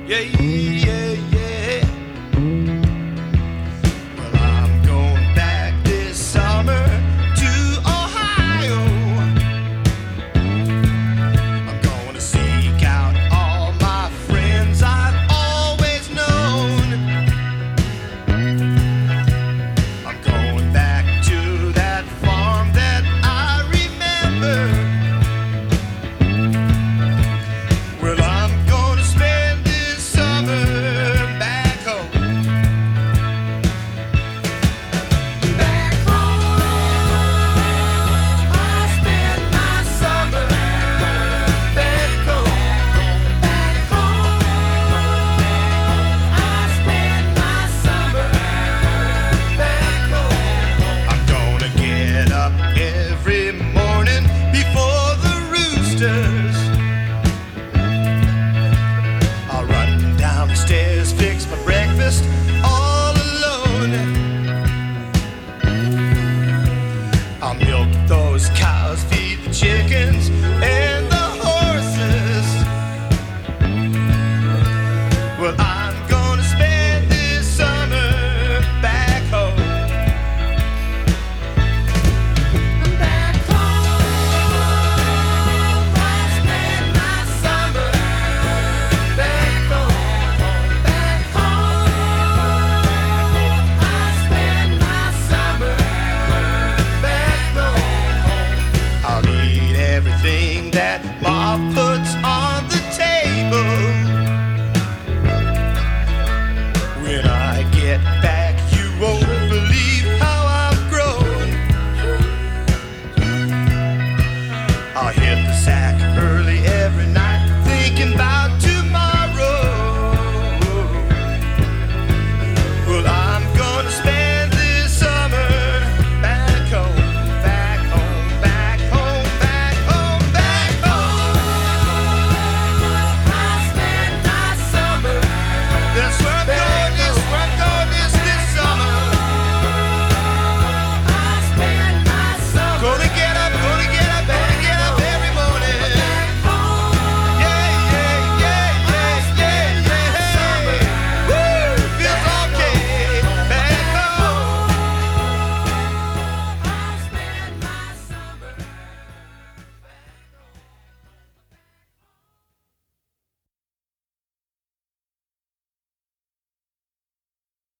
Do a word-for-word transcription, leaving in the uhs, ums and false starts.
Yeah, yeah, yeah. Well, I'm going back this summer to Ohio. I'm gonna seek out all my friends I've always known. I'm going back to that farm that I remember. Well, I'm gonna spend this summer back home. Back home, I spend my summer. Back home, back home, I spend my summer. Back home. I'm gonna get up every morning before the roosters. I'll run down the stairs, fix my breakfast all alone. I'll milk those cows, feed the chickens and the horses. Well, I'm gonna spend this summer back home. Back home, I spend my summer. Back home, back home, I spend my summer. Back home, I'll eat everything that Ma puts on